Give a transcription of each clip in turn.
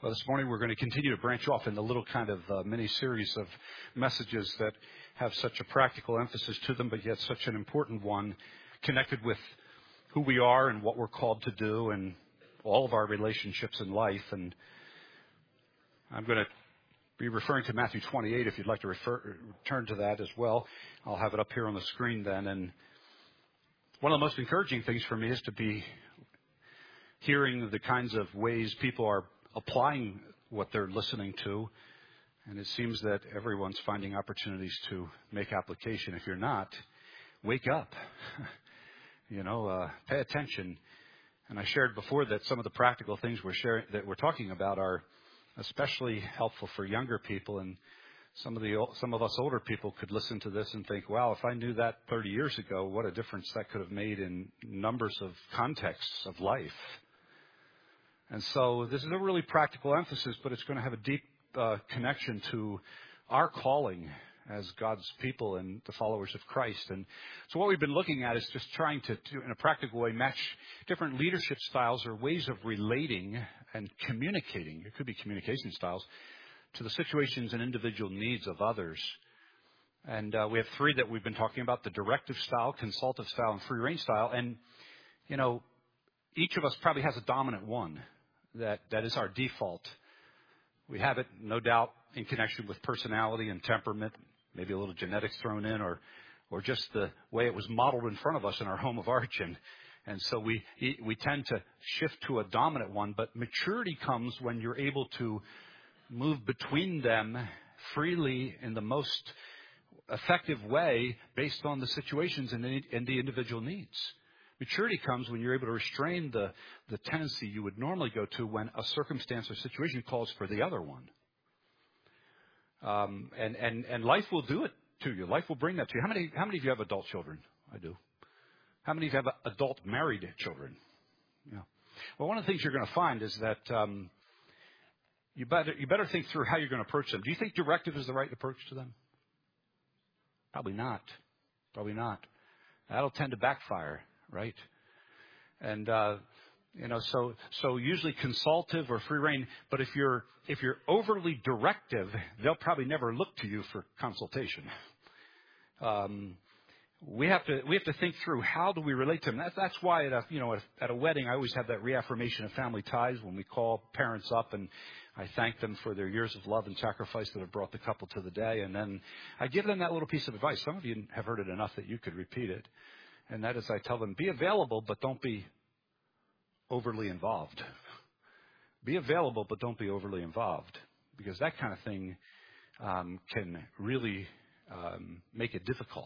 Well, this morning we're going to continue to branch off in the little kind of mini-series of messages that have such a practical emphasis to them, but yet such an important one connected with who we are and what we're called to do and all of our relationships in life. And I'm going to be referring to Matthew 28 if you'd like to return to that as well. I'll have it up here on the screen then. And one of the most encouraging things for me is to be hearing the kinds of ways people are applying what they're listening to. And it seems that everyone's finding opportunities to make application. If you're not, wake up. Pay attention. And I shared before that some of the practical things we're talking about are especially helpful for younger people. And some of us older people could listen to this and think, wow, if I knew that 30 years ago, what a difference that could have made in numbers of contexts of life. And so this is a really practical emphasis, but it's going to have a deep connection to our calling as God's people and the followers of Christ. And so what we've been looking at is just trying to in a practical way, match different leadership styles or ways of relating and communicating. It could be communication styles to the situations and individual needs of others. And we have three that we've been talking about: the directive style, consultative style, and free range style. And, each of us probably has a dominant one that is our default. We have it, no doubt, in connection with personality and temperament, maybe a little genetics thrown in, or just the way it was modeled in front of us in our home of origin. And so we tend to shift to a dominant one. But maturity comes when you're able to move between them freely in the most effective way based on the situations and the individual needs. Maturity comes when you're able to restrain the tendency you would normally go to when a circumstance or situation calls for the other one. And life will do it to you. Life will bring that to you. How many of you have adult children? I do. How many of you have adult married children? Yeah. Well, one of the things you're going to find is that you better think through how you're going to approach them. Do you think directive is the right approach to them? Probably not. Probably not. That'll tend to backfire. Right? And, so usually consultative or free rein, but if you're overly directive, they'll probably never look to you for consultation. We have to think through how do we relate to them. That's why at a wedding, I always have that reaffirmation of family ties when we call parents up and I thank them for their years of love and sacrifice that have brought the couple to the day. And then I give them that little piece of advice. Some of you have heard it enough that you could repeat it. And that is, I tell them, be available, but don't be overly involved. Be available, but don't be overly involved. Because that kind of thing can really make it difficult.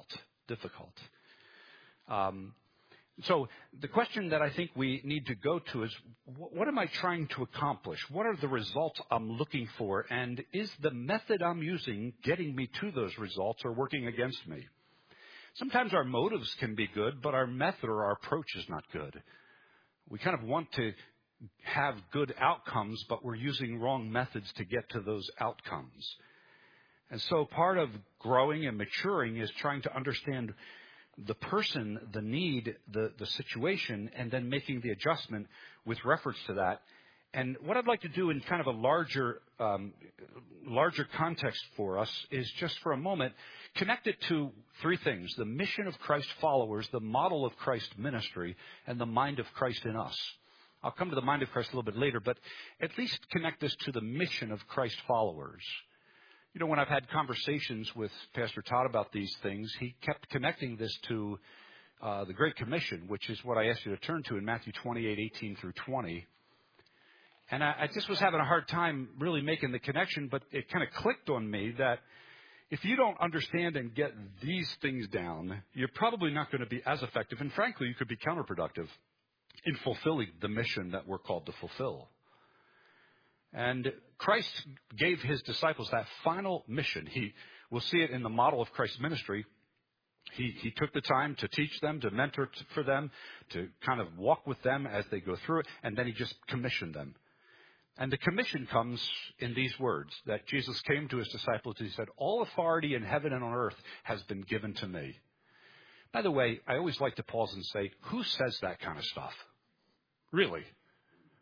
So the question that I think we need to go to is, what am I trying to accomplish? What are the results I'm looking for? And is the method I'm using getting me to those results or working against me? Sometimes our motives can be good, but our method or our approach is not good. We kind of want to have good outcomes, but we're using wrong methods to get to those outcomes. And so part of growing and maturing is trying to understand the person, the need, the situation, and then making the adjustment with reference to that. And what I'd like to do in kind of a larger context for us is just for a moment connect it to three things: the mission of Christ followers, the model of Christ ministry, and the mind of Christ in us. I'll come to the mind of Christ a little bit later, but at least connect this to the mission of Christ followers. When I've had conversations with Pastor Todd about these things, he kept connecting this to the Great Commission, which is what I asked you to turn to in Matthew 28:18 through 20. And I just was having a hard time really making the connection, but it kind of clicked on me that if you don't understand and get these things down, you're probably not going to be as effective. And frankly, you could be counterproductive in fulfilling the mission that we're called to fulfill. And Christ gave his disciples that final mission. We'll see it in the model of Christ's ministry. He took the time to teach them, to mentor for them, to kind of walk with them as they go through it, and then he just commissioned them. And the commission comes in these words that Jesus came to his disciples. He said, all authority in heaven and on earth has been given to me. By the way, I always like to pause and say, who says that kind of stuff? Really?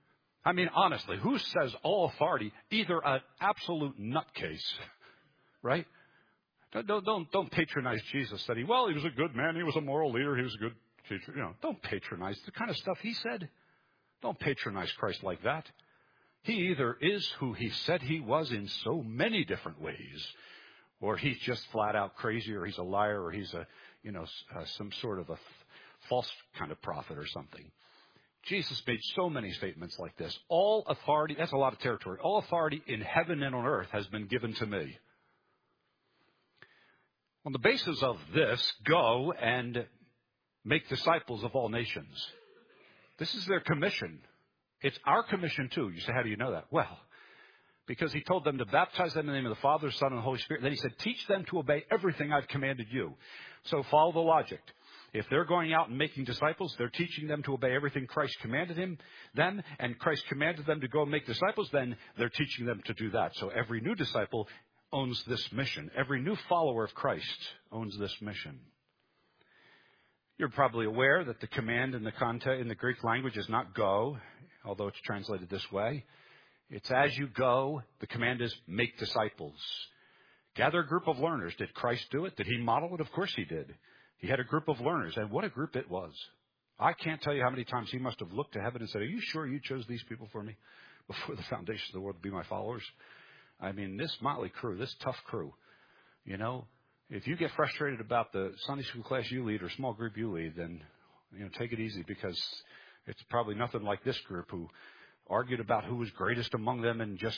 I mean, honestly, who says all authority? Either an absolute nutcase, right? Don't patronize Jesus. That he was a good man. He was a moral leader. He was a good teacher. Don't patronize the kind of stuff he said. Don't patronize Christ like that. He either is who he said he was in so many different ways, or he's just flat out crazy, or he's a liar, or he's some sort of a false kind of prophet or something. Jesus made so many statements like this. All authority, that's a lot of territory. All authority in heaven and on earth has been given to me. On the basis of this, go and make disciples of all nations. This is their commission. It's our commission too. You say, how do you know that? Well, because he told them to baptize them in the name of the Father, Son, and the Holy Spirit. Then he said, teach them to obey everything I've commanded you. So follow the logic. If they're going out and making disciples, they're teaching them to obey everything Christ commanded them, and Christ commanded them to go and make disciples, then they're teaching them to do that. So every new disciple owns this mission. Every new follower of Christ owns this mission. You're probably aware that the command in the Greek language is not go, although it's translated this way. It's as you go. The command is make disciples. Gather a group of learners. Did Christ do it? Did he model it? Of course he did. He had a group of learners, and what a group it was. I can't tell you how many times he must have looked to heaven and said, are you sure you chose these people for me before the foundation of the world to be my followers? I mean, this motley crew, this tough crew, if you get frustrated about the Sunday school class you lead or small group you lead, then, take it easy, because it's probably nothing like this group who argued about who was greatest among them, and just,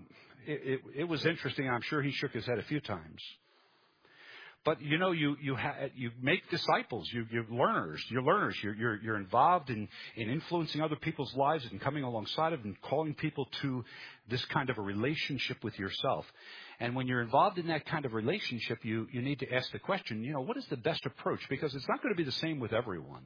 it was interesting. I'm sure he shook his head a few times. But, you make disciples, you're learners. You're involved in influencing other people's lives and coming alongside of and calling people to this kind of a relationship with yourself. And when you're involved in that kind of relationship, you need to ask the question, what is the best approach? Because it's not going to be the same with everyone.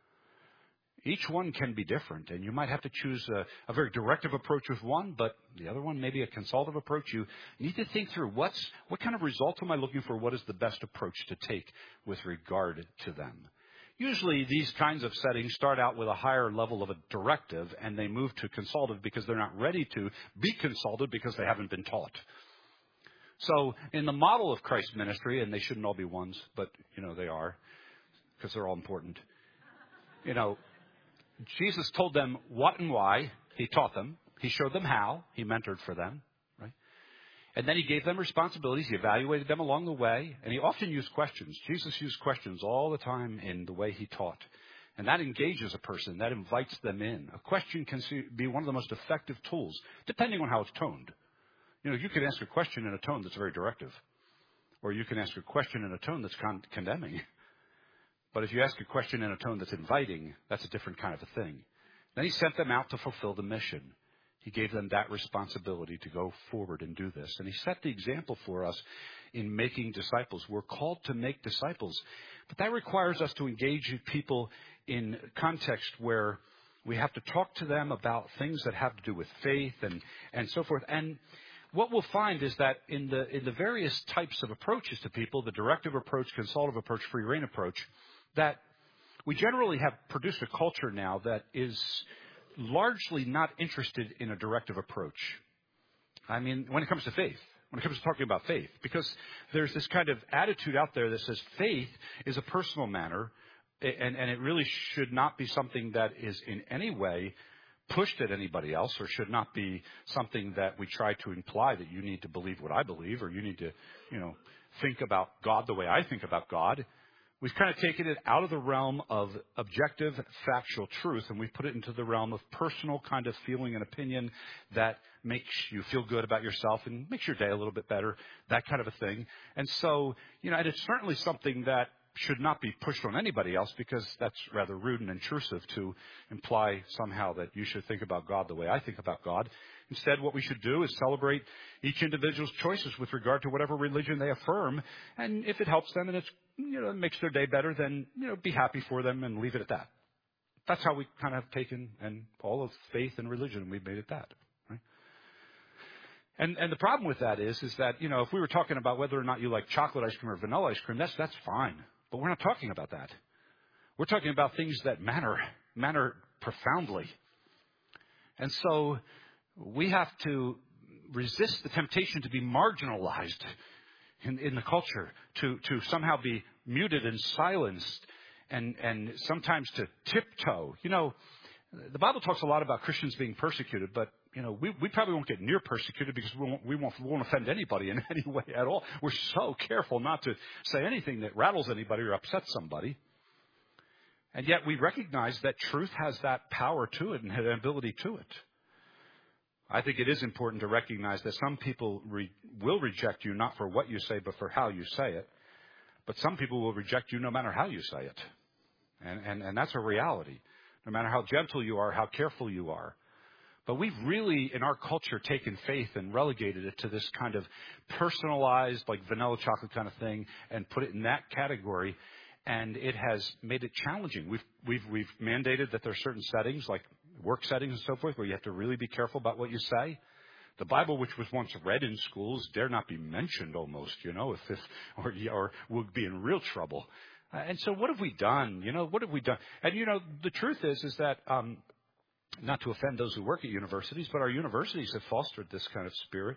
Each one can be different, and you might have to choose a very directive approach with one, but the other one, maybe a consultative approach. You need to think through what kind of result am I looking for? What is the best approach to take with regard to them? Usually these kinds of settings start out with a higher level of a directive, and they move to consultative because they're not ready to be consulted because they haven't been taught. So in the model of Christ's ministry, and they shouldn't all be ones, but, they are, because they're all important, Jesus told them what and why. He taught them. He showed them how. He mentored for them, right? And then he gave them responsibilities. He evaluated them along the way. And he often used questions. Jesus used questions all the time in the way he taught. And that engages a person. That invites them in. A question can be one of the most effective tools, depending on how it's toned. You can ask a question in a tone that's very directive. Or you can ask a question in a tone that's condemning. But if you ask a question in a tone that's inviting, that's a different kind of a thing. Then he sent them out to fulfill the mission. He gave them that responsibility to go forward and do this. And he set the example for us in making disciples. We're called to make disciples. But that requires us to engage people in context where we have to talk to them about things that have to do with faith and so forth. And what we'll find is that in the various types of approaches to people, the directive approach, consultative approach, free rein approach, that we generally have produced a culture now that is largely not interested in a directive approach. I mean, when it comes to faith, when it comes to talking about faith, because there's this kind of attitude out there that says faith is a personal matter, and it really should not be something that is in any way pushed at anybody else, or should not be something that we try to imply that you need to believe what I believe, or you need to, think about God the way I think about God. We've kind of taken it out of the realm of objective, factual truth, and we've put it into the realm of personal kind of feeling and opinion that makes you feel good about yourself and makes your day a little bit better, that kind of a thing. And so, and it's certainly something that should not be pushed on anybody else, because that's rather rude and intrusive to imply somehow that you should think about God the way I think about God. Instead, what we should do is celebrate each individual's choices with regard to whatever religion they affirm. And if it helps them and it makes their day better, then, be happy for them and leave it at that. That's how we kind of have taken and all of faith and religion, we've made it that. Right? And the problem with that is that, if we were talking about whether or not you like chocolate ice cream or vanilla ice cream, that's fine. But we're not talking about that. We're talking about things that matter profoundly. And so we have to resist the temptation to be marginalized in the culture, to somehow be muted and silenced, and sometimes to tiptoe. You know, the Bible talks a lot about Christians being persecuted, but you know, we probably won't get near persecuted because we won't offend anybody in any way at all. We're so careful not to say anything that rattles anybody or upsets somebody. And yet we recognize that truth has that power to it and an ability to it. I think it is important to recognize that some people will reject you not for what you say, but for how you say it. But some people will reject you no matter how you say it. And that's a reality, no matter how gentle you are, how careful you are. But we've really, in our culture, taken faith and relegated it to this kind of personalized, like vanilla chocolate kind of thing, and put it in that category. And it has made it challenging. We've mandated that there are certain settings, like work settings and so forth, where you have to really be careful about what you say. The Bible, which was once read in schools, dare not be mentioned almost, you know, or we'll be in real trouble. And so what have we done? You know, what have we done? And, you know, the truth is that, not to offend those who work at universities, but our universities have fostered this kind of spirit,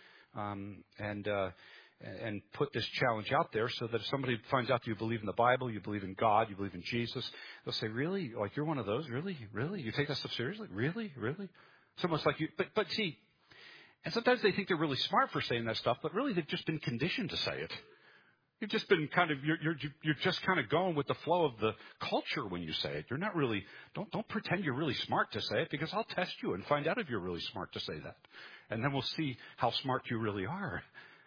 and put this challenge out there so that if somebody finds out that you believe in the Bible, you believe in God, you believe in Jesus, they'll say, really? Like, you're one of those? Really? Really? You take that stuff seriously? Really? Really? It's almost like you, but see, and sometimes they think they're really smart for saying that stuff, but really they've just been conditioned to say it. You've just been kind of, you're just kind of going with the flow of the culture when you say it. You're not really, don't pretend you're really smart to say it, because I'll test you and find out if you're really smart to say that. And then we'll see how smart you really are.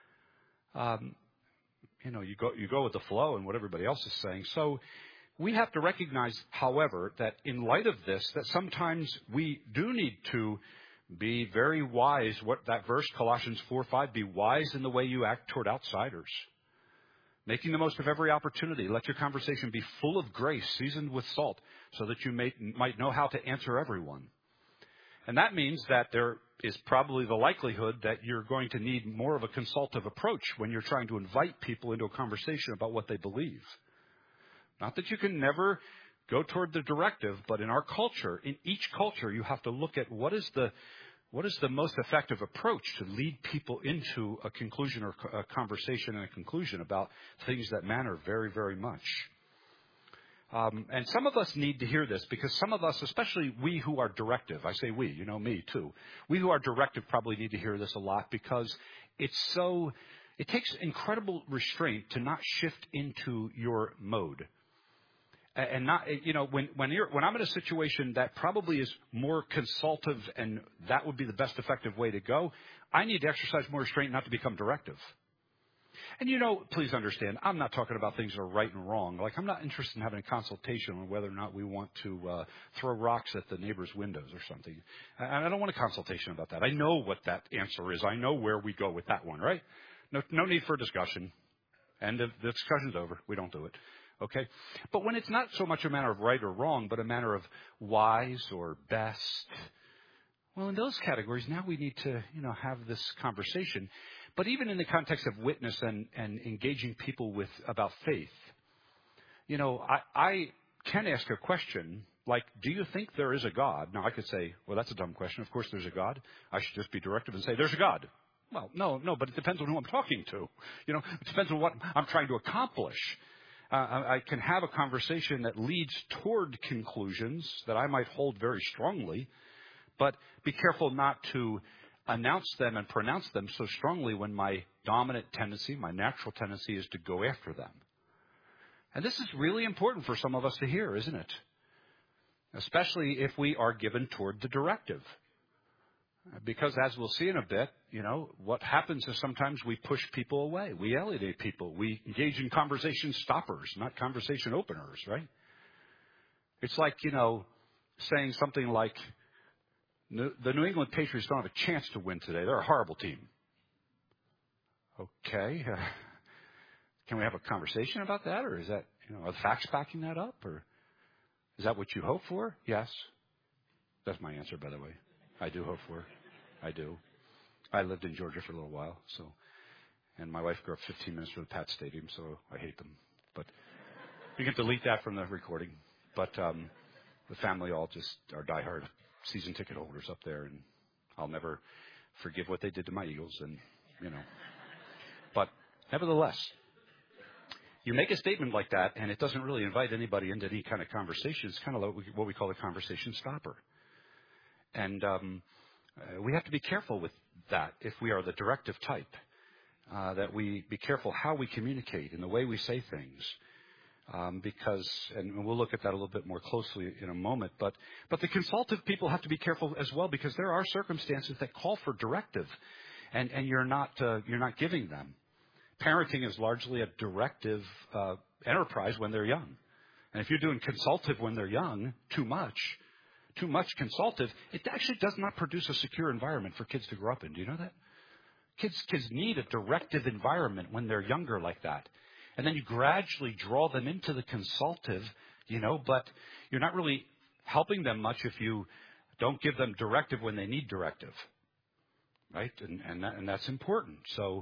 You know, you go with the flow and what everybody else is saying. So we have to recognize, however, that in light of this, that sometimes we do need to be very wise. What that verse, Colossians 4:5, be wise in the way you act toward outsiders, making the most of every opportunity. Let your conversation be full of grace, seasoned with salt, so that you might know how to answer everyone. And that means that there is probably the likelihood that you're going to need more of a consultative approach when you're trying to invite people into a conversation about what they believe. Not that you can never go toward the directive, but in our culture, in each culture, you have to look at what is the most effective approach to lead people into a conclusion or a conversation and a conclusion about things that matter very, very much. And some of us need to hear this, because some of us, especially we who are directive, I say we, you know, me too. We who are directive probably need to hear this a lot, because it takes incredible restraint to not shift into your mode. And not, you know, when I'm in a situation that probably is more consultative and that would be the best effective way to go, I need to exercise more restraint not to become directive. And, you know, please understand, I'm not talking about things that are right and wrong. Like, I'm not interested in having a consultation on whether or not we want to throw rocks at the neighbor's windows or something. And I don't want a consultation about that. I know what that answer is. I know where we go with that one, right? No need for a discussion. And the discussion's over. We don't do it. Okay? But when it's not so much a matter of right or wrong, but a matter of wise or best, well, in those categories, now we need to, you know, have this conversation. But even in the context of witness and engaging people about faith, you know, I can ask a question like, do you think there is a God? Now, I could say, well, that's a dumb question. Of course there's a God. I should just be directive and say, there's a God. Well, no, but it depends on who I'm talking to. You know, it depends on what I'm trying to accomplish. I can have a conversation that leads toward conclusions that I might hold very strongly, but be careful not to announce them and pronounce them so strongly when my dominant tendency, my natural tendency, is to go after them. And this is really important for some of us to hear, isn't it? Especially if we are given toward the directive. Because as we'll see in a bit, you know, what happens is sometimes we push people away. We alienate people. We engage in conversation stoppers, not conversation openers, right? It's like, you know, saying something like, the New England Patriots don't have a chance to win today. They're a horrible team. Okay. Can we have a conversation about that? Or is that, you know, are the facts backing that up? Or is that what you hope for? Yes. That's my answer, by the way. I do hope for it. I do. I lived in Georgia for a little while, and my wife grew up 15 minutes from the Pat Stadium, so I hate them. But you can delete that from the recording. But the family all just are diehard season ticket holders up there, and I'll never forgive what they did to my Eagles, and, But nevertheless, you make a statement like that, and it doesn't really invite anybody into any kind of conversation. It's kind of like what we call a conversation stopper. And we have to be careful with that if we are the directive type, that we be careful how we communicate and the way we say things. Because, and we'll look at that a little bit more closely in a moment, but the consultative people have to be careful as well, because there are circumstances that call for directive, and you're not giving them. Parenting is largely a directive enterprise when they're young, and if you're doing consultative when they're young, too much consultative, it actually does not produce a secure environment for kids to grow up in. Do you know that? Kids need a directive environment when they're younger like that. And then you gradually draw them into the consultative, but you're not really helping them much if you don't give them directive when they need directive, right? And that's important. So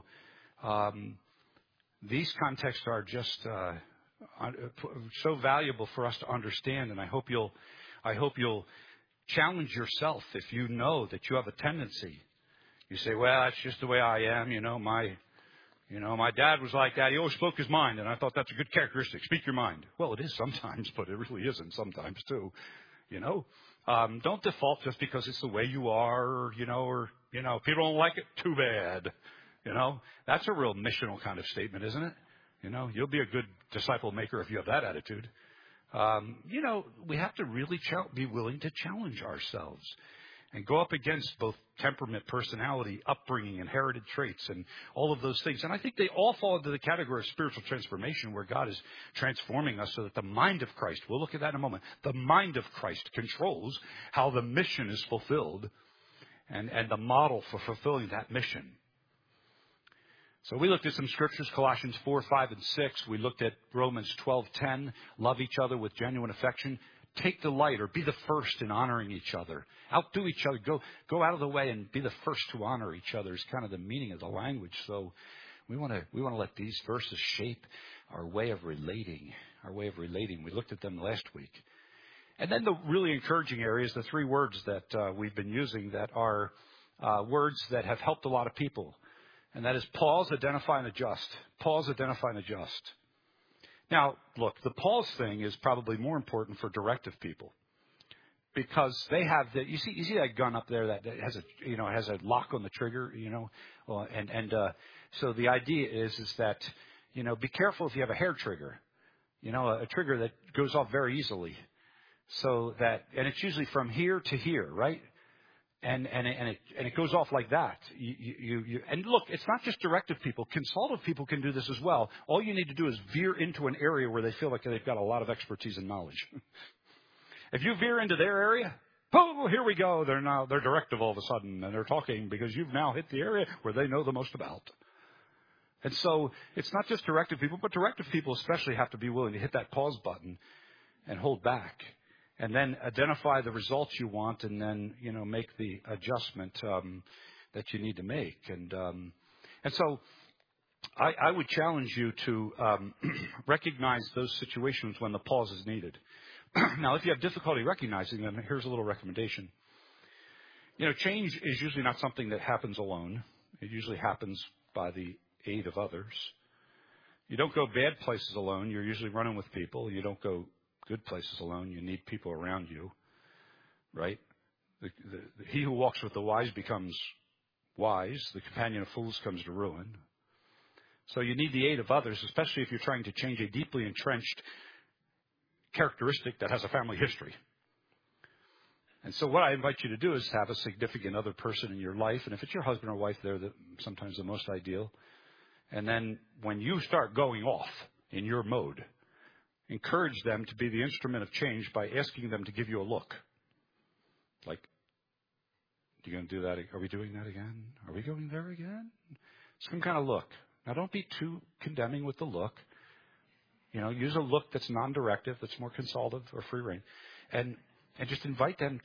these contexts are just so valuable for us to understand, and I hope you'll challenge yourself if you know that you have a tendency. You say, well, that's just the way I am, my dad was like that. He always spoke his mind, and I thought that's a good characteristic. Speak your mind. Well, it is sometimes, but it really isn't sometimes too. Don't default just because it's the way you are, or people don't like it. Too bad. That's a real missional kind of statement, isn't it? You'll be a good disciple maker if you have that attitude. We have to really be willing to challenge ourselves and go up against both temperament, personality, upbringing, inherited traits, and all of those things. And I think they all fall into the category of spiritual transformation, where God is transforming us so that the mind of Christ, we'll look at that in a moment, the mind of Christ controls how the mission is fulfilled and the model for fulfilling that mission. So we looked at some scriptures, Colossians 4, 5, and 6. We looked at Romans 12:10, love each other with genuine affection. Take delight, or be the first in honoring each other. Outdo each other. Go out of the way and be the first to honor each other is kind of the meaning of the language. So we want to let these verses shape our way of relating. We looked at them last week. And then the really encouraging areas, the three words that we've been using that are words that have helped a lot of people. And that is pause, identify, and adjust. Pause, identify, and adjust. Now, look, the pause thing is probably more important for directive people, because they have you see that gun up there that has a lock on the trigger, so the idea is that, be careful if you have a hair trigger, a trigger that goes off very easily, and it's usually from here to here, right? And it goes off like that. And look, it's not just directive people. Consultative people can do this as well. All you need to do is veer into an area where they feel like they've got a lot of expertise and knowledge. If you veer into their area, oh, here we go. They're directive all of a sudden, and they're talking because you've now hit the area where they know the most about. And so it's not just directive people, but directive people especially have to be willing to hit that pause button and hold back. And then identify the results you want, and then, make the adjustment that you need to make. And so I would challenge you to recognize those situations when the pause is needed. Now, if you have difficulty recognizing them, here's a little recommendation. Change is usually not something that happens alone. It usually happens by the aid of others. You don't go bad places alone. You're usually running with people. You don't go good places alone. You need people around you, right? He who walks with the wise becomes wise. The companion of fools comes to ruin. So you need the aid of others, especially if you're trying to change a deeply entrenched characteristic that has a family history. And so what I invite you to do is have a significant other person in your life. And if it's your husband or wife, they're sometimes the most ideal. And then when you start going off in your mode, encourage them to be the instrument of change by asking them to give you a look. Like, are you going to do that? Are we doing that again? Are we going there again? Some kind of look. Now, don't be too condemning with the look. Use a look that's non-directive, that's more consultative or free rein, and just invite them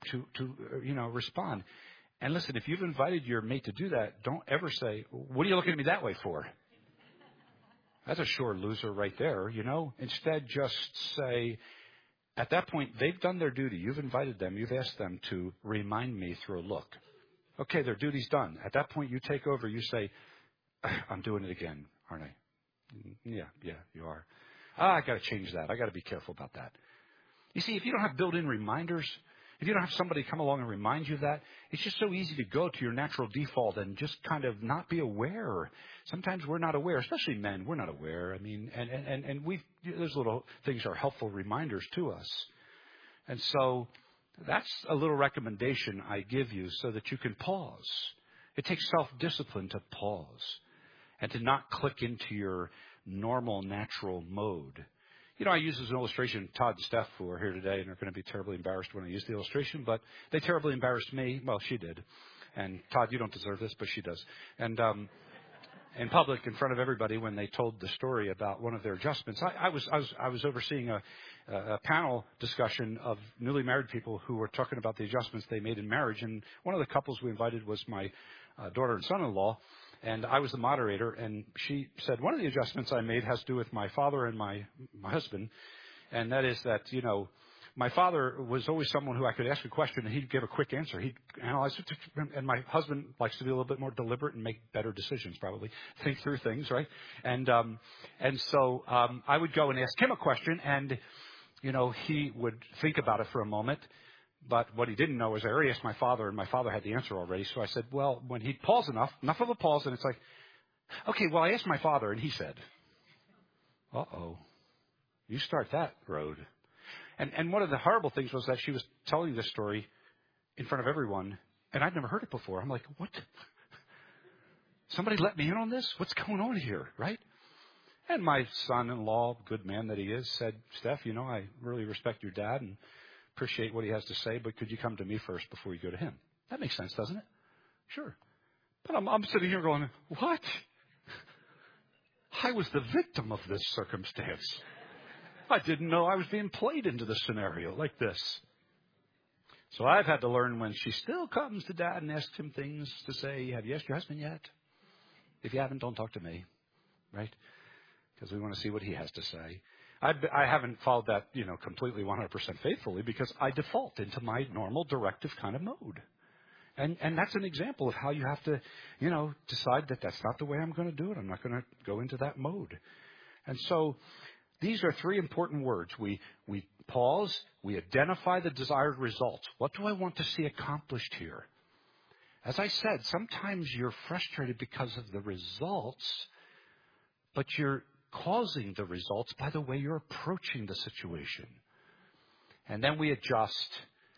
to respond. And listen, if you've invited your mate to do that, don't ever say, "What are you looking at me that way for?" That's a sure loser right there, Instead, just say, At that point, they've done their duty. You've invited them. You've asked them to remind me through a look. Okay, their duty's done. At that point, you take over. You say, I'm doing it again, aren't I? Yeah, you are. I got to change that. I got to be careful about that. You see, if you don't have built-in reminders, if you don't have somebody come along and remind you of that, it's just so easy to go to your natural default and just kind of not be aware. Sometimes we're not aware, especially men. We're not aware. I mean, and those little things are helpful reminders to us. And so that's a little recommendation I give you so that you can pause. It takes self-discipline to pause and to not click into your normal, natural mode. You know, I use as an illustration Todd and Steph, who are here today and are going to be terribly embarrassed when I use the illustration, but they terribly embarrassed me. Well, she did. And Todd, you don't deserve this, but she does. And in public, in front of everybody, when they told the story about one of their adjustments, I was overseeing a panel discussion of newly married people who were talking about the adjustments they made in marriage. And one of the couples we invited was my daughter and son-in-law. And I was the moderator, and she said, one of the adjustments I made has to do with my father and my husband, and that is that, you know, my father was always someone who I could ask a question, and he'd give a quick answer. He'd analyze it, and my husband likes to be a little bit more deliberate and make better decisions, probably, think through things, right? And so I would go and ask him a question, and, you know, he would think about it for a moment. But what he didn't know is I already asked my father, and my father had the answer already. So I said, well, when he'd pause enough of a pause, and it's like, okay, well, I asked my father, and he said, uh-oh, you start that road. And one of the horrible things was that she was telling this story in front of everyone, and I'd never heard it before. I'm like, what? Somebody let me in on this? What's going on here, right? And my son-in-law, good man that he is, said, Steph, you know, I really respect your dad, and appreciate what he has to say, but could you come to me first before you go to him? That makes sense, doesn't it? Sure. But I'm sitting here going, what? I was the victim of this circumstance. I didn't know I was being played into the scenario like this. So I've had to learn when she still comes to Dad and asks him things to say, have you asked your husband yet? If you haven't, don't talk to me, right? Because we want to see what he has to say. I haven't followed that, you know, completely 100% faithfully because I default into my normal directive kind of mode. And that's an example of how you have to, you know, decide that that's not the way I'm going to do it. I'm not going to go into that mode. And so these are three important words. We pause. We identify the desired results. What do I want to see accomplished here? As I said, sometimes you're frustrated because of the results, but you're causing the results by the way you're approaching the situation. And then we adjust.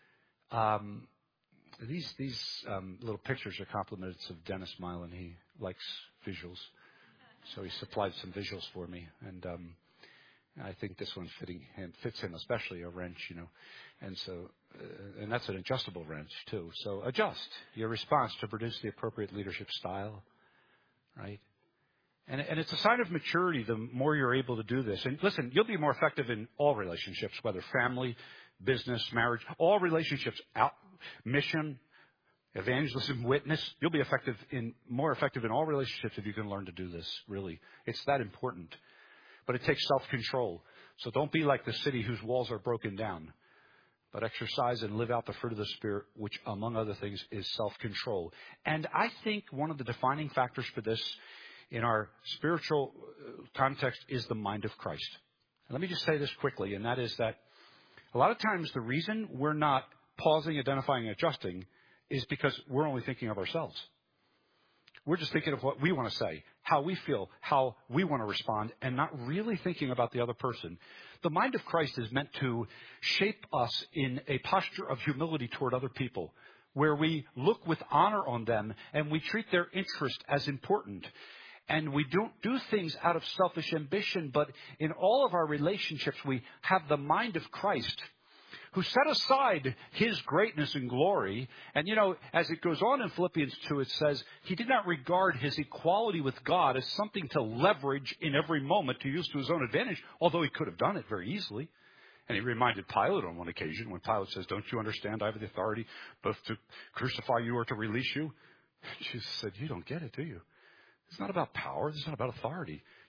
These little pictures are compliments of Dennis Milan. He likes visuals. So he supplied some visuals for me. And I think this one fits him, especially a wrench, you know. And so, and that's an adjustable wrench too. So adjust your response to produce the appropriate leadership style, right? And it's a sign of maturity the more you're able to do this. And listen, you'll be more effective in all relationships, whether family, business, marriage, all relationships, mission, evangelism, witness. You'll be more effective in all relationships if you can learn to do this, really. It's that important. But it takes self-control. So don't be like the city whose walls are broken down, but exercise and live out the fruit of the Spirit, which, among other things, is self-control. And I think one of the defining factors for this in our spiritual context is the mind of Christ. And let me just say this quickly, and that is that a lot of times the reason we're not pausing, identifying, and adjusting is because we're only thinking of ourselves. We're just thinking of what we want to say, how we feel, how we want to respond, and not really thinking about the other person. The mind of Christ is meant to shape us in a posture of humility toward other people, where we look with honor on them and we treat their interest as important. And we don't do things out of selfish ambition, but in all of our relationships, we have the mind of Christ, who set aside his greatness and glory. And, you know, as it goes on in Philippians 2, it says, he did not regard his equality with God as something to leverage in every moment to use to his own advantage, although he could have done it very easily. And he reminded Pilate on one occasion when Pilate says, don't you understand I have the authority both to crucify you or to release you? Jesus said, you don't get it, do you? It's not about power. It's not about authority.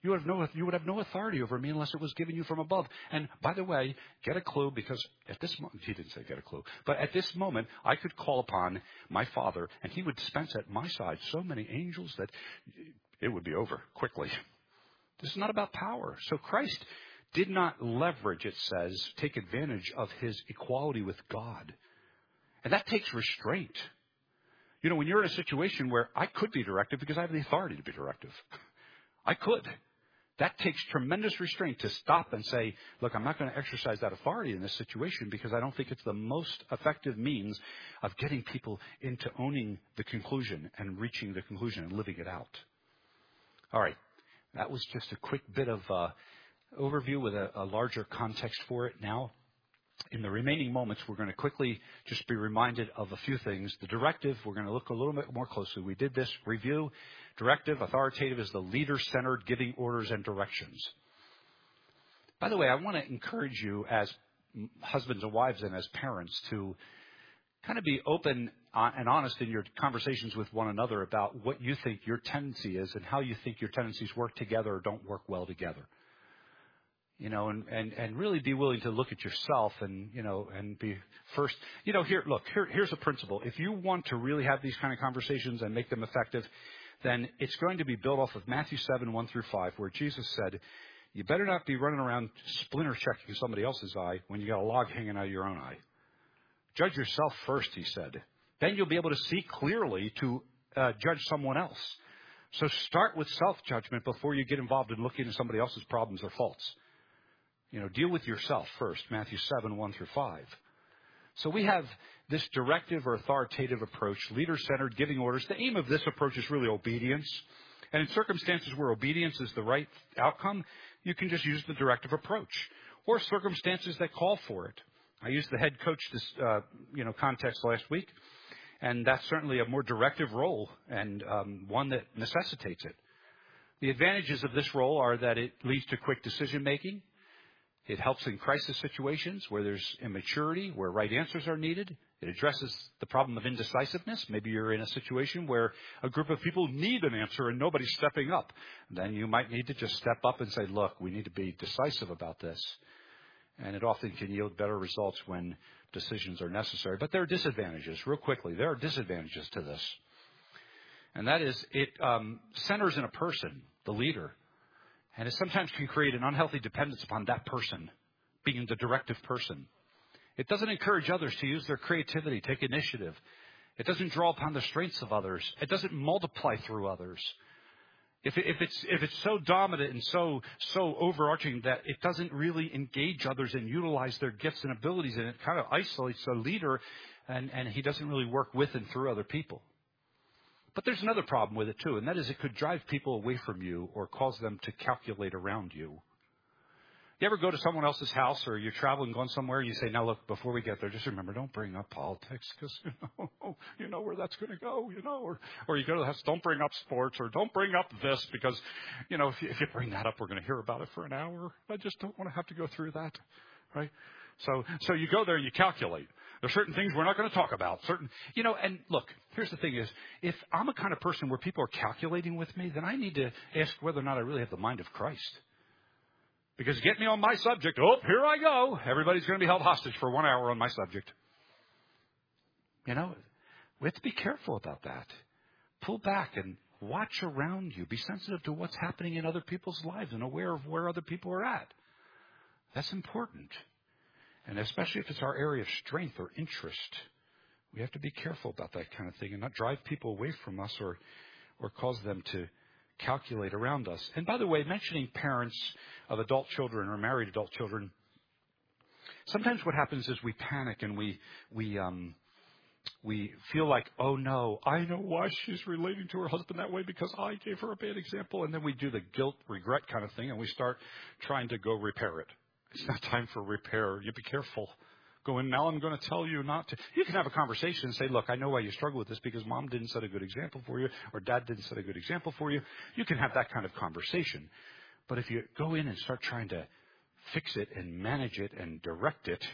You would have no authority over me unless it was given you from above. And by the way, get a clue, because at this moment, he didn't say get a clue, but at this moment, I could call upon my Father, and he would dispense at my side so many angels that it would be over quickly. This is not about power. So Christ did not leverage, it says, take advantage of his equality with God. And that takes restraint. You know, when you're in a situation where I could be directive because I have the authority to be directive. I could. That takes tremendous restraint to stop and say, look, I'm not going to exercise that authority in this situation because I don't think it's the most effective means of getting people into owning the conclusion and reaching the conclusion and living it out. All right. That was just a quick bit of overview with a larger context for it. Now, in the remaining moments, we're going to quickly just be reminded of a few things. The directive, we're going to look a little bit more closely. We did this review. Directive, authoritative, is the leader-centered giving orders and directions. By the way, I want to encourage you as husbands and wives and as parents to kind of be open and honest in your conversations with one another about what you think your tendency is and how you think your tendencies work together or don't work well together. You know, and really be willing to look at yourself and, you know, and be first, you know, here's a principle. If you want to really have these kind of conversations and make them effective, then it's going to be built off of Matthew 7:1-5, where Jesus said, you better not be running around splinter checking somebody else's eye when you got a log hanging out of your own eye. Judge yourself first, he said. Then you'll be able to see clearly to judge someone else. So start with self-judgment before you get involved in looking at somebody else's problems or faults. You know, deal with yourself first, Matthew 7:1-5. So we have this directive or authoritative approach, leader-centered, giving orders. The aim of this approach is really obedience. And in circumstances where obedience is the right outcome, you can just use the directive approach. Or circumstances that call for it. I used the head coach context last week. And that's certainly a more directive role and one that necessitates it. The advantages of this role are that it leads to quick decision-making. It helps in crisis situations where there's immaturity, where right answers are needed. It addresses the problem of indecisiveness. Maybe you're in a situation where a group of people need an answer and nobody's stepping up. Then you might need to just step up and say, look, we need to be decisive about this. And it often can yield better results when decisions are necessary. But there are disadvantages, real quickly. There are disadvantages to this. And that is it centers in a person, the leader. And it sometimes can create an unhealthy dependence upon that person, being the directive person. It doesn't encourage others to use their creativity, take initiative. It doesn't draw upon the strengths of others. It doesn't multiply through others. If it's so dominant and so overarching that it doesn't really engage others and utilize their gifts and abilities, and it kind of isolates the leader, and he doesn't really work with and through other people. But there's another problem with it too, and that is it could drive people away from you or cause them to calculate around you. You ever go to someone else's house or you're traveling, going somewhere, and you say, now look, before we get there, just remember, don't bring up politics because, you know where that's going to go, or you go to the house, don't bring up sports or don't bring up this because, if you bring that up, we're going to hear about it for an hour. I just don't want to have to go through that, right? So you go there and you calculate. There's certain things we're not going to talk about. And look, here's the thing is, if I'm a kind of person where people are calculating with me, then I need to ask whether or not I really have the mind of Christ. Because get me on my subject, here I go. Everybody's going to be held hostage for 1 hour on my subject. We have to be careful about that. Pull back and watch around you. Be sensitive to what's happening in other people's lives and aware of where other people are at. That's important. And especially if it's our area of strength or interest, we have to be careful about that kind of thing and not drive people away from us or cause them to calculate around us. And by the way, mentioning parents of adult children or married adult children, sometimes what happens is we panic and we feel like, oh no, I know why she's relating to her husband that way because I gave her a bad example. And then we do the guilt, regret kind of thing and we start trying to go repair it. It's not time for repair. You be careful. Go in, now I'm going to tell you not to. You can have a conversation and say, look, I know why you struggle with this because mom didn't set a good example for you or dad didn't set a good example for you. You can have that kind of conversation. But if you go in and start trying to fix it and manage it and direct it,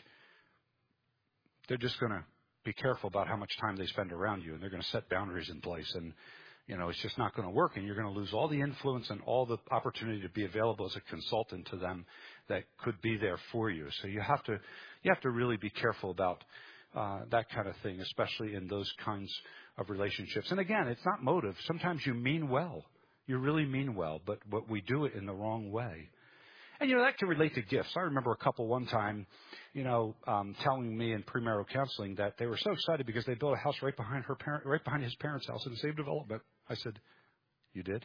they're just going to be careful about how much time they spend around you, and they're going to set boundaries in place. And, it's just not going to work, and you're going to lose all the influence and all the opportunity to be available as a consultant to them that could be there for you. So you have to really be careful about that kind of thing, especially in those kinds of relationships. And again, it's not motive. Sometimes you mean well. You really mean well, but we do it in the wrong way. And, that can relate to gifts. I remember a couple one time, telling me in premarital counseling that they were so excited because they built a house right behind his parents' house in the same development. I said, "You did?"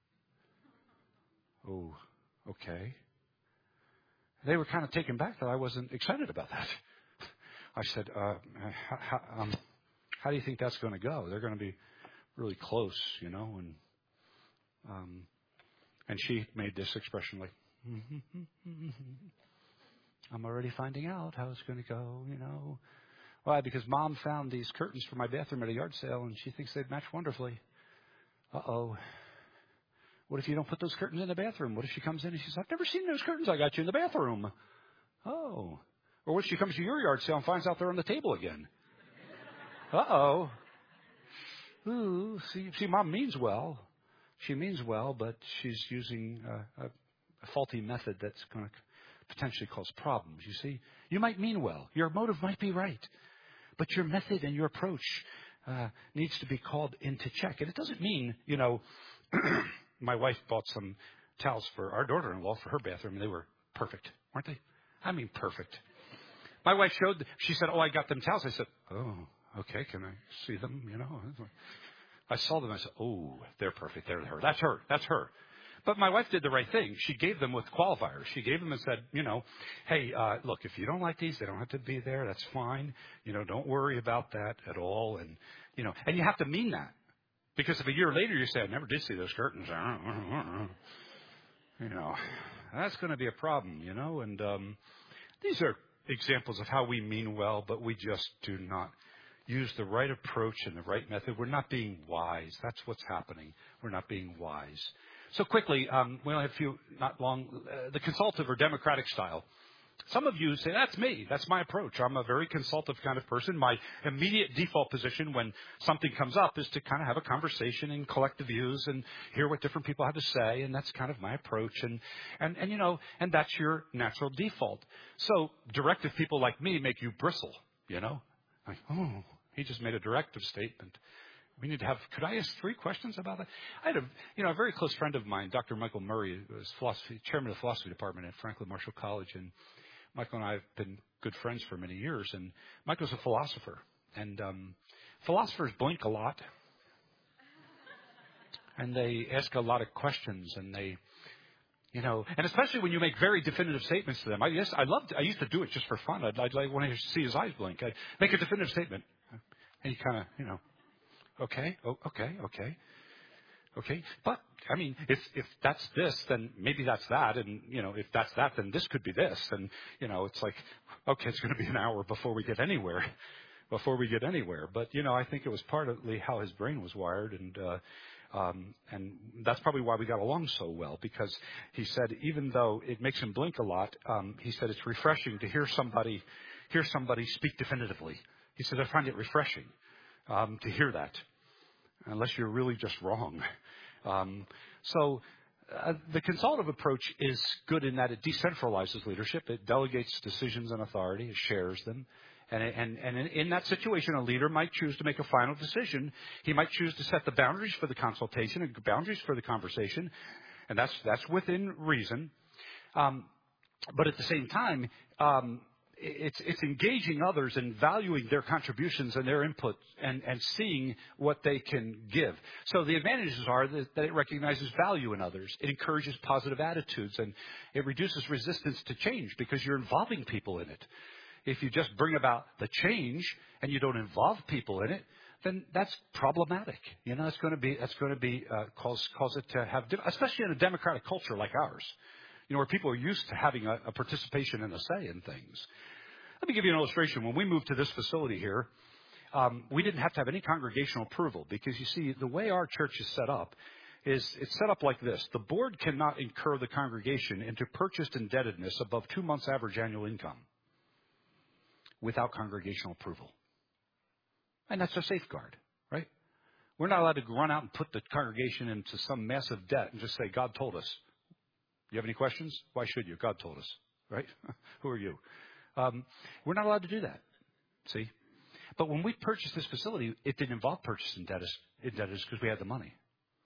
"Oh, okay." They were kind of taken back that I wasn't excited about that. I said, how do you think that's going to go? They're going to be really close, and she made this expression like, "I'm already finding out how it's going to go, Why? Because Mom found these curtains for my bathroom at a yard sale, and she thinks they'd match wonderfully. Uh-oh. What if you don't put those curtains in the bathroom? What if she comes in and she says, I've never seen those curtains I got you in the bathroom? Oh. Or what if she comes to your yard sale and finds out they're on the table again? Uh-oh. Ooh, see, Mom means well. She means well, but she's using a faulty method that's going to potentially cause problems. You see, you might mean well. Your motive might be right, but your method and your approach needs to be called into check. And it doesn't mean, my wife bought some towels for our daughter-in-law for her bathroom, and they were perfect, weren't they? I mean, perfect. My wife she said, "Oh, I got them towels." I said, "Oh, okay, can I see them?" I saw them. I said, "Oh, they're perfect. They're her. That's her. That's her." But my wife did the right thing. She gave them with qualifiers. She gave them and said, "Hey, look, if you don't like these, they don't have to be there. That's fine. Don't worry about that at all." And, and you have to mean that. Because if a year later you say, "I never did see those curtains," that's going to be a problem, And these are examples of how we mean well, but we just do not use the right approach and the right method. We're not being wise. That's what's happening. We're not being wise. So quickly, we only have a few, not long, the consultative or democratic style. Some of you say, that's me. That's my approach. I'm a very consultative kind of person. My immediate default position when something comes up is to kind of have a conversation and collect the views and hear what different people have to say. And that's kind of my approach. And that's your natural default. So directive people like me make you bristle, Like, oh, he just made a directive statement. We need to could I ask 3 questions about that? I had a very close friend of mine, Dr. Michael Murray, who was chairman of the philosophy department at Franklin Marshall College. And Michael and I have been good friends for many years. And Michael's a philosopher. And philosophers blink a lot. And they ask a lot of questions. And they, and especially when you make very definitive statements to them. I used to do it just for fun. I'd like when I see his eyes blink, I'd make a definitive statement. And he kind of, okay. But, I mean, if that's this, then maybe that's that. And, if that's that, then this could be this. And, it's like, okay, it's going to be an hour before we get anywhere. But, I think it was partly how his brain was wired. And that's probably why we got along so well, because he said, even though it makes him blink a lot, he said it's refreshing to hear somebody speak definitively. He said, I find it refreshing to hear that, unless you're really just wrong. So the consultative approach is good in that it decentralizes leadership. It delegates decisions and authority. It shares them. And in that situation, a leader might choose to make a final decision. He might choose to set the boundaries for the consultation and boundaries for the conversation. And that's within reason. But at the same time, it's engaging others and valuing their contributions and their input and seeing what they can give. So the advantages are that it recognizes value in others. It encourages positive attitudes, and it reduces resistance to change because you're involving people in it. If you just bring about the change and you don't involve people in it, then that's problematic. It's going to be cause it to have, especially in a democratic culture like ours, where people are used to having a participation and a say in things. Let me give you an illustration. When we moved to this facility here, we didn't have to have any congregational approval because, you see, the way our church is set up is it's set up like this. The board cannot incur the congregation into purchased indebtedness above 2 months' average annual income without congregational approval. And that's a safeguard, right? We're not allowed to run out and put the congregation into some massive debt and just say, God told us. You have any questions? Why should you? God told us, right? Who are you? We're not allowed to do that, see? But when we purchased this facility, it didn't involve purchasing debtors because we had the money.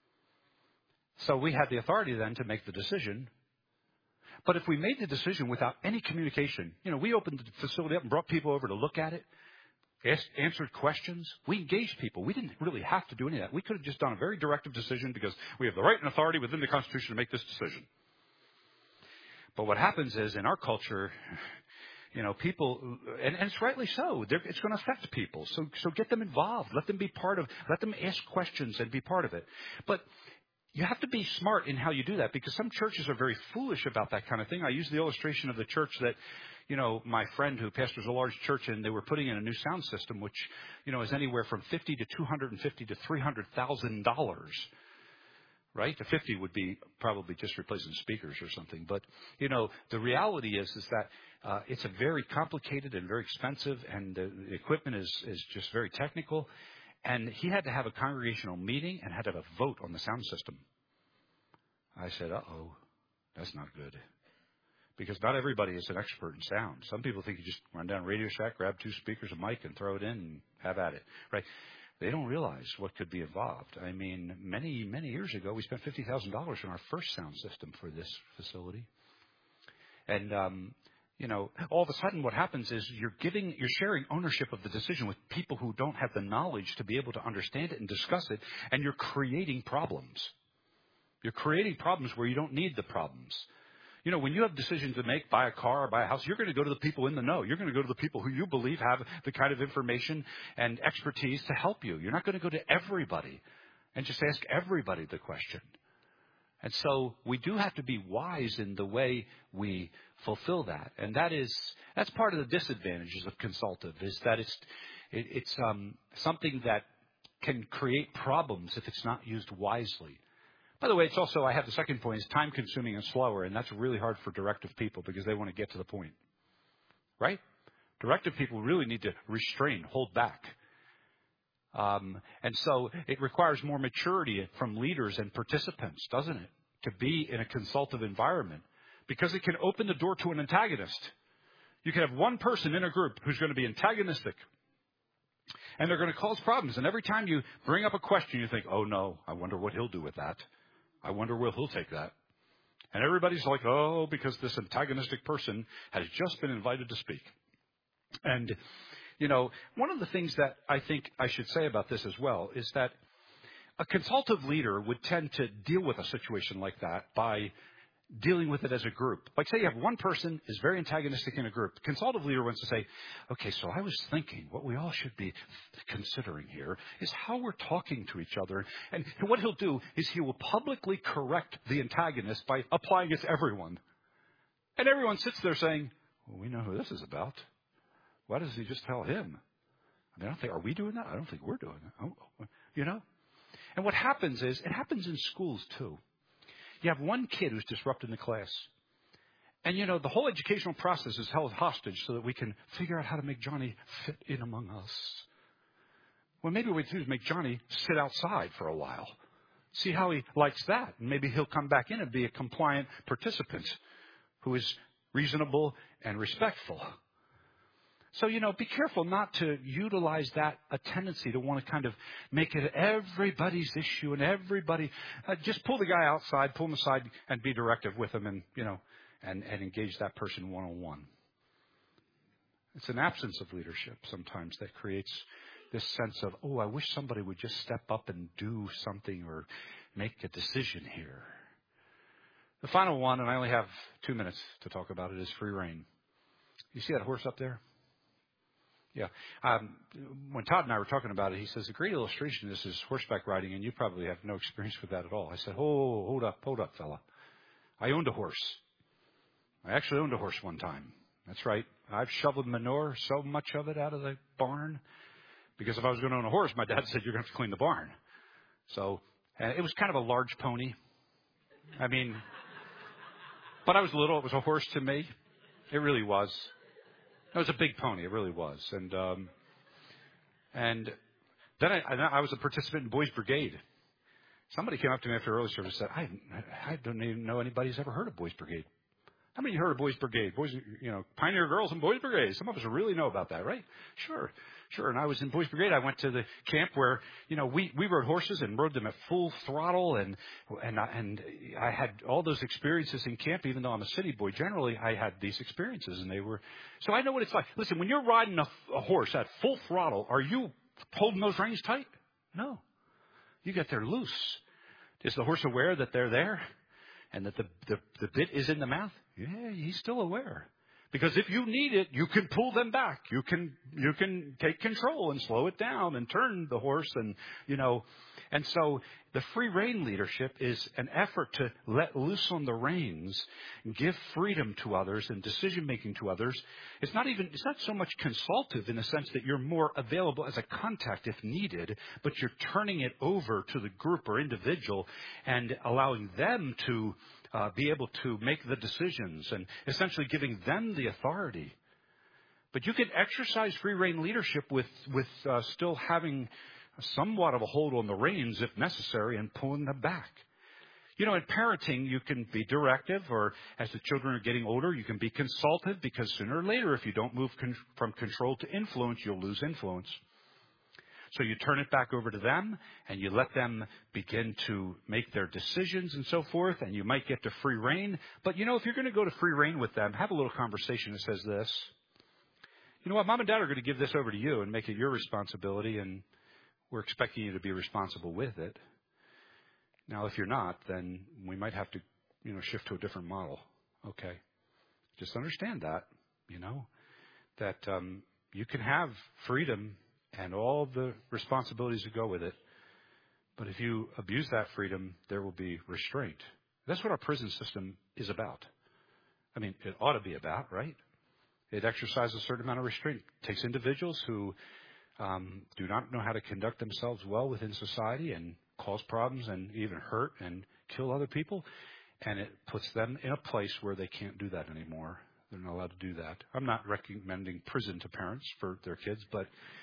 So we had the authority then to make the decision. But if we made the decision without any communication, we opened the facility up and brought people over to look at it, answered questions. We engaged people. We didn't really have to do any of that. We could have just done a very directive decision because we have the right and authority within the Constitution to make this decision. But what happens is in our culture, people, and it's rightly so, it's going to affect people. So get them involved. Let them be let them ask questions and be part of it. But you have to be smart in how you do that because some churches are very foolish about that kind of thing. I use the illustration of the church that, my friend who pastors a large church and they were putting in a new sound system, which, is anywhere from $50 to $250 to $300,000. Right? The 50 would be probably just replacing speakers or something. But, the reality is that it's a very complicated and very expensive, and the equipment is just very technical. And he had to have a congregational meeting and had to have a vote on the sound system. I said, uh-oh, that's not good. Because not everybody is an expert in sound. Some people think you just run down Radio Shack, grab 2 speakers, a mic, and throw it in and have at it. Right? They don't realize what could be involved. I mean, many, many years ago, we spent $50,000 on our first sound system for this facility. And, all of a sudden what happens is you're sharing ownership of the decision with people who don't have the knowledge to be able to understand it and discuss it, and you're creating problems. You're creating problems where you don't need the problems. When you have decisions to make, buy a car or buy a house, you're going to go to the people in the know. You're going to go to the people who you believe have the kind of information and expertise to help you. You're not going to go to everybody and just ask everybody the question. And so we do have to be wise in the way we fulfill that. And that's part of the disadvantages of consultative, is that it's something that can create problems if it's not used wisely. By the way, it's also, I have the second point, is time consuming and slower, and that's really hard for directive people because they want to get to the point. Right? Directive people really need to restrain, hold back. And so it requires more maturity from leaders and participants, doesn't it, to be in a consultative environment, because it can open the door to an antagonist. You can have one person in a group who's going to be antagonistic, and they're going to cause problems. And every time you bring up a question, you think, oh, no, I wonder what he'll do with that. I wonder where he'll take that. And everybody's like, oh, because this antagonistic person has just been invited to speak. And, one of the things that I think I should say about this as well is that a consultative leader would tend to deal with a situation like that by dealing with it as a group. Like, say you have one person is very antagonistic in a group. The consultative leader wants to say, okay, so I was thinking what we all should be considering here is how we're talking to each other. And what he'll do is he will publicly correct the antagonist by applying it to everyone. And everyone sits there saying, well, we know who this is about. Why does he just tell him? I don't think, are we doing that? I don't think we're doing it. Oh, And what happens is, it happens in schools too. You have one kid who's disrupting the class. And, the whole educational process is held hostage so that we can figure out how to make Johnny fit in among us. Well, maybe what we do is make Johnny sit outside for a while. See how he likes that. And maybe he'll come back in and be a compliant participant who is reasonable and respectful. So, be careful not to utilize that, a tendency to want to kind of make it everybody's issue and everybody. Just pull the guy outside, pull him aside, and be directive with him and engage that person one-on-one. It's an absence of leadership sometimes that creates this sense of, oh, I wish somebody would just step up and do something or make a decision here. The final one, and I only have 2 minutes to talk about it, is free rein. You see that horse up there? Yeah. When Todd and I were talking about it, he says, a great illustration of this is horseback riding, and you probably have no experience with that at all. I said, oh, hold up, fella. I owned a horse. I actually owned a horse one time. That's right. I've shoveled manure, so much of it out of the barn, because if I was going to own a horse, my dad said, you're going to have to clean the barn. So it was kind of a large pony. I mean, but I was little. It was a horse to me. It really was. It was a big pony. It really was. And Then I was a participant in Boys Brigade. Somebody came up to me after early service and said, I don't even know anybody's ever heard of Boys Brigade. How many heard of Boys Brigade? Boys, Pioneer Girls and Boys Brigade. Some of us really know about that, right? Sure. And I was in Boys Brigade. I went to the camp where, we rode horses and rode them at full throttle, and I had all those experiences in camp. Even though I'm a city boy, generally I had these experiences, and so I know what it's like. Listen, when you're riding a horse at full throttle, are you holding those reins tight? No. You get there loose. Is the horse aware that they're there and that the bit is in the mouth? Yeah, he's still aware. Because if you need it, you can pull them back. You can take control and slow it down and turn the horse and so the free rein leadership is an effort to let loose on the reins, give freedom to others and decision making to others. It's not so much consultative in the sense that you're more available as a contact if needed, but you're turning it over to the group or individual and allowing them to be able to make the decisions and essentially giving them the authority. But you can exercise free rein leadership with still having somewhat of a hold on the reins if necessary and pulling them back. In parenting, you can be directive, or as the children are getting older, you can be consultative, because sooner or later, if you don't move from control to influence, you'll lose influence. So you turn it back over to them, and you let them begin to make their decisions and so forth, and you might get to free rein. But, if you're going to go to free rein with them, have a little conversation that says this. You know what, Mom and Dad are going to give this over to you and make it your responsibility, and we're expecting you to be responsible with it. Now, if you're not, then we might have to, shift to a different model. Okay. Just understand that, that you can have freedom and all the responsibilities that go with it. But if you abuse that freedom, there will be restraint. That's what our prison system is about. I mean, it ought to be about, right? It exercises a certain amount of restraint. It takes individuals who do not know how to conduct themselves well within society and cause problems and even hurt and kill other people, and it puts them in a place where they can't do that anymore. They're not allowed to do that. I'm not recommending prison to parents for their kids, but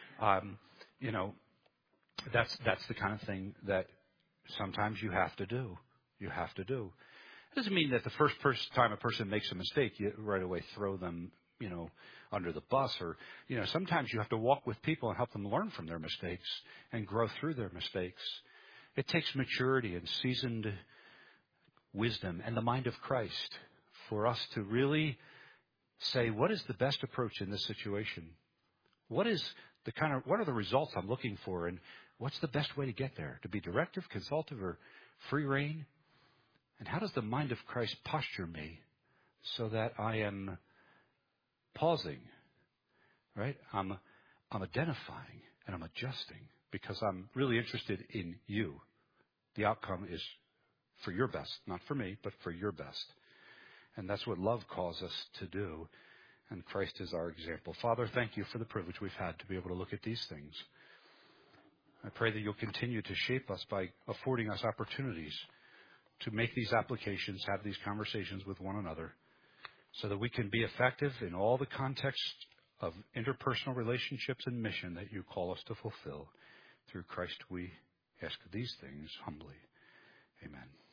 that's the kind of thing that sometimes you have to do. You have to do. It doesn't mean that the first time a person makes a mistake, you right away throw them under the bus, or, sometimes you have to walk with people and help them learn from their mistakes and grow through their mistakes. It takes maturity and seasoned wisdom and the mind of Christ for us to really say, what is the best approach in this situation? What are the results I'm looking for, and what's the best way to get there? To be directive, consultative, or free rein? And how does the mind of Christ posture me so that I am pausing, right? I'm identifying and I'm adjusting because I'm really interested in you. The outcome is for your best, not for me, but for your best. And that's what love calls us to do. And Christ is our example. Father, thank you for the privilege we've had to be able to look at these things. I pray that you'll continue to shape us by affording us opportunities to make these applications, have these conversations with one another, so that we can be effective in all the context of interpersonal relationships and mission that you call us to fulfill. Through Christ we ask these things humbly. Amen.